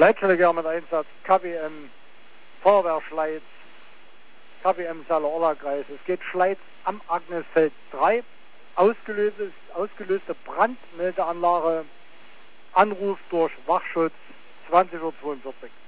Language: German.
Leitstelle mit Einsatz KWM Feuerwehrschleiz, KWM Saale-Orla-Kreis. Es geht Schleiz am Agnesfeld 3. Ausgelöste Brandmeldeanlage. Anruf durch Wachschutz 20:42 Uhr.